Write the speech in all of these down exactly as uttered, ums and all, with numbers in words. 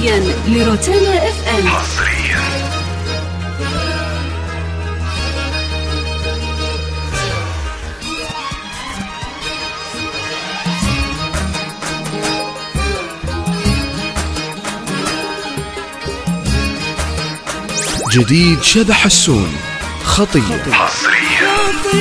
حصريا لروتانا اف ام. حصريا جديد شذا حسون خطية. حصريا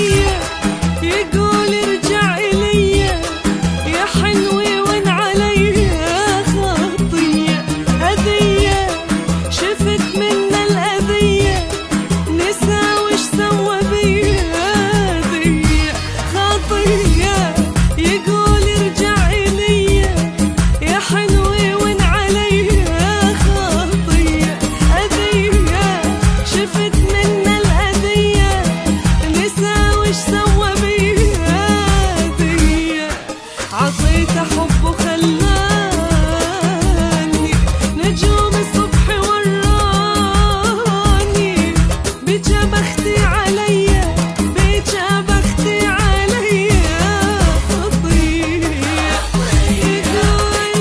يقول ارجع إلي يا حلوي وين علي خطية هدية شفت من الأذية نسى وش سوى بيا هدية خطية يقول ارجع إلي يا حلوي وين علي خطية هدية شفت من الأذية نسى وش سوى بيا هدية عطيته حب وخلاني نجوم الصبح وراني بجا بختي عليا بجا بختي عليا خطية يقول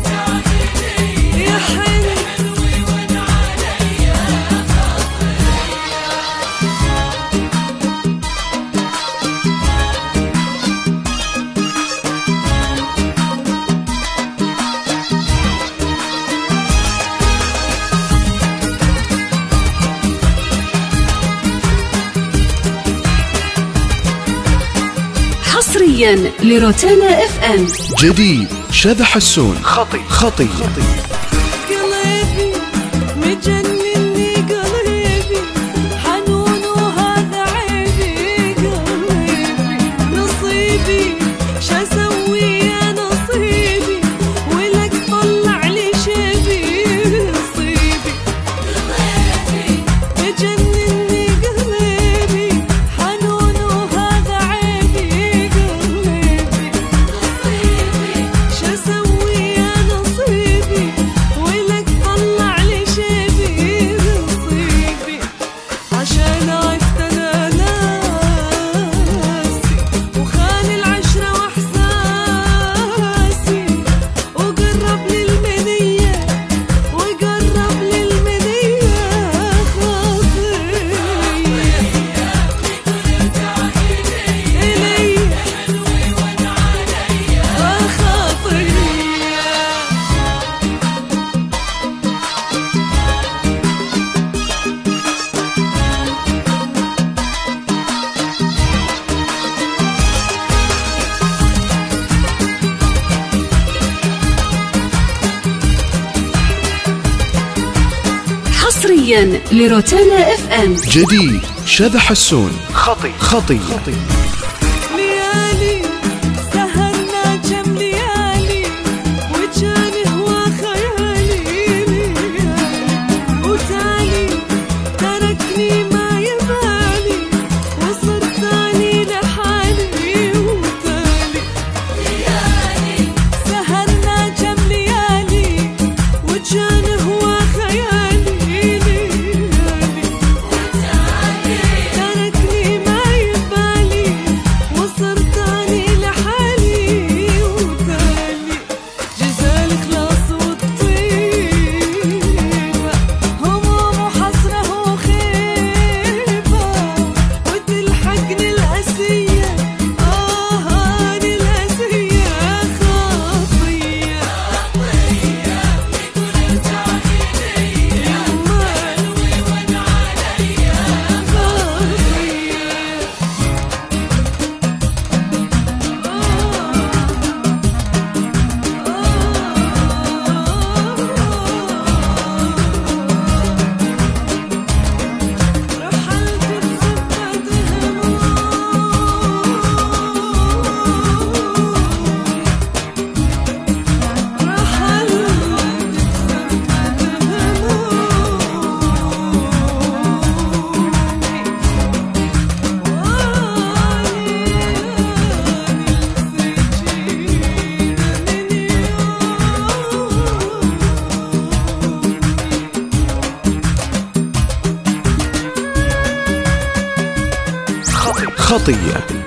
يا حلوي وين عليا حصريا لروتانا اف ام. جديد شذا حسون خطي خطية. قلبي مجنني قلبي حنون وهذا عيبي قلبي نصيبي شاسوي يا نصيبي ولك طلع لي شيبي نصيبي مجنني قلبي حنون وهذا عيبي قلبي شاسوي يا نصيبي ولك طلع لي شيبي نصيبي عشان عشت انا ناسي وخان العشرة واحساسي وقرب للمنية وقرب للمنية خطية إلي خطية حصريا لروتانا اف ام. جديد شذا حسون خطي خطية. ليالي سهرنا جم ليالي وجاني هو خيالي ليالي وتالي تركني ما يبالي وصرت اني لحالي وتالي ليالي سهرنا جم ليالي وجاني هو خيالي ليالي تركني ما يبالي وصرت اني لحالي وتالي جزال خلاص والطيبة هموم وحسرة وخيبة وتلحقني الأسية آه هاني الأسية خطية خطية.